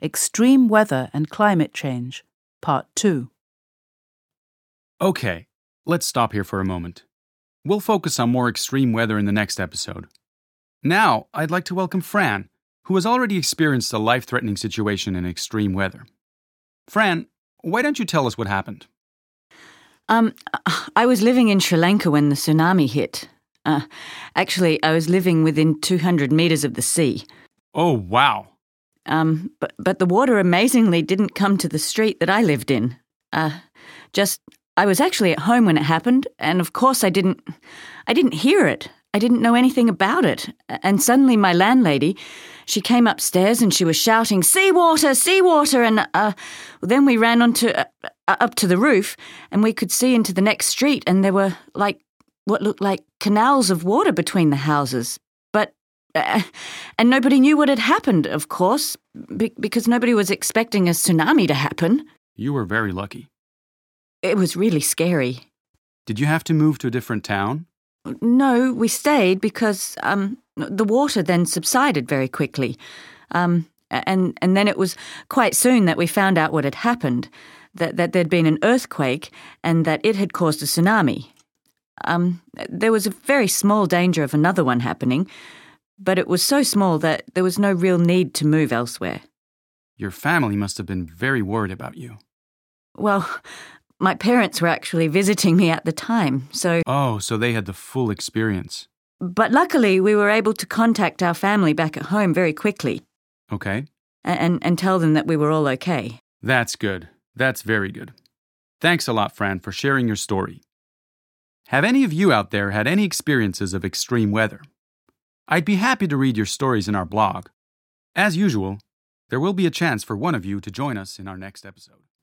Extreme Weather and Climate Change, Part 2. Okay, let's stop here for a moment. We'll focus on more extreme weather in the next episode. Now, I'd like to welcome Fran, who has already experienced a life-threatening situation in extreme weather. Fran, why don't you tell us what happened? I was living in Sri Lanka when the tsunami hit. Actually, I was living within 200 meters of the sea. Oh, wow. But the water amazingly didn't come to the street that I lived in. I was actually at home when it happened, and of course I didn't hear it. I didn't know anything about it. And suddenly my landlady, she came upstairs and she was shouting, "Seawater, seawater!" And then we ran up to the roof, and we could see into the next street, and there were what looked like canals of water between the houses. And nobody knew what had happened, of course, because nobody was expecting a tsunami to happen. You were very lucky. It was really scary. Did you have to move to a different town? No, we stayed because the water then subsided very quickly. And then it was quite soon that we found out what had happened, that there'd been an earthquake and that it had caused a tsunami. There was a very small danger of another one happening, but it was so small that there was no real need to move elsewhere. Your family must have been very worried about you. Well, my parents were actually visiting me at the time, so... Oh, so they had the full experience. But luckily, we were able to contact our family back at home very quickly. Okay. And tell them that we were all okay. That's good. That's very good. Thanks a lot, Fran, for sharing your story. Have any of you out there had any experiences of extreme weather? I'd be happy to read your stories in our blog. As usual, there will be a chance for one of you to join us in our next episode.